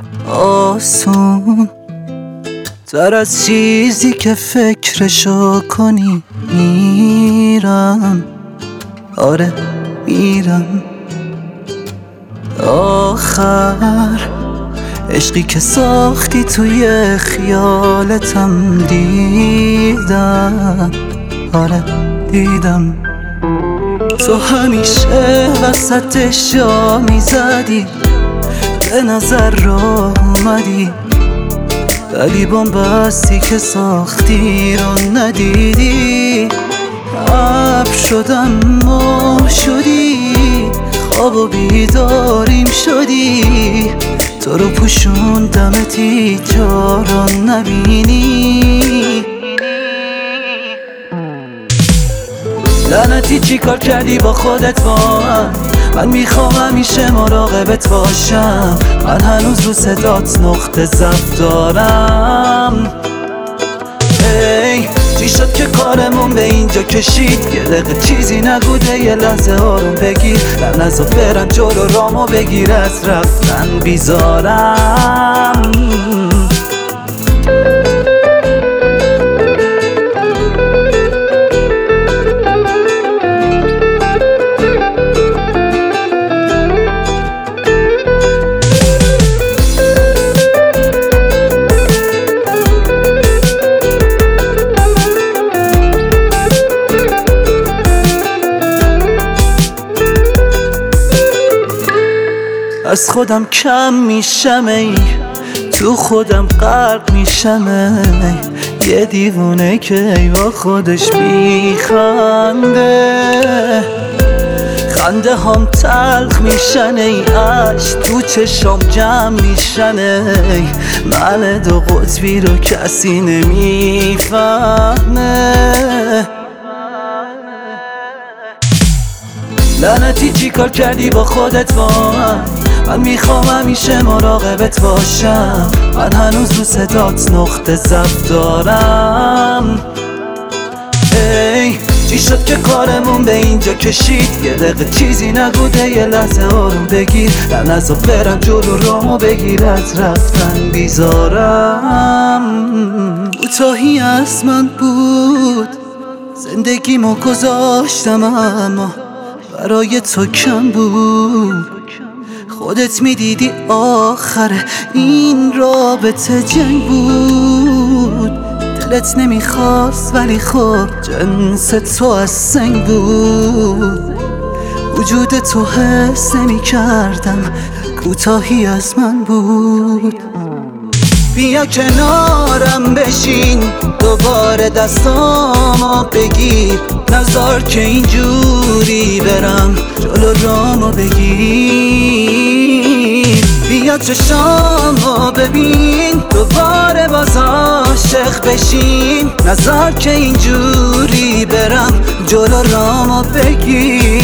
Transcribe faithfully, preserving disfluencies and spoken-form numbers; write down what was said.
آسون تر از چیزی که فکرشو کنی. میرم آره میرم آخر عشقی که ساختی توی خیالتم دیدم. آره دیدم تو همیشه وسطش جا میزدی، به نظر راه اومدی، ولی بومبستی که ساختی رو ندیدی. ابر شدم ماه شدی، خواب و بیداریم شدی، تو رو پوشوندمت هیچ جا رو نبینی. لعنتی چی کار کردی با خودت با من؟ من میخوام همیشه مراقبت باشم، من هنوز رو صدات نقطه ضعف دارم. ای چی شد که کارمون به اینجا کشید؟ یه دقیقه چیزی نگوده، یه لحظه آروم بگیر، در نزا برم جلو رامو بگیر، از رفتن بیزارم. از خودم کم میشم ای، تو خودم غرق میشم ای، یه دیوونه که ای با خودش میخنده. خنده هم تلخ میشن ای، عشق تو چشام جمع میشن ای، من دو قطبی رو کسی نمیفهمه. لعنتی چی کار کردی با خودت با من؟ من میخوام همیشه مراقبت باشم، من هنوز رو صدات نقطه ضعف دارم. ای چی شد که کارمون به اینجا کشید؟ یه دقیقه چیزی نگوده، یه لحظه آروم بگیر، در نزا برم جلو رامو بگیر، از رفتن بیزارم. کوتاهی از من بود، زندگیمو گذاشتم اما برای تو کم بود. خودت میدیدی آخر این رابطه جنگ بود، دلت نمیخواست ولی خب جنس تو از سنگ بود. وجود تو حس نمیکردم، کوتاهی از من بود. بیا کنارم بشین، دوباره دستامو بگیر، نذار که اینجوری برم جلو رامو بگیر. بیا چشامو ببین، دوباره باز عاشق بشین، نذار که اینجوری برم جلو رامو بگیر.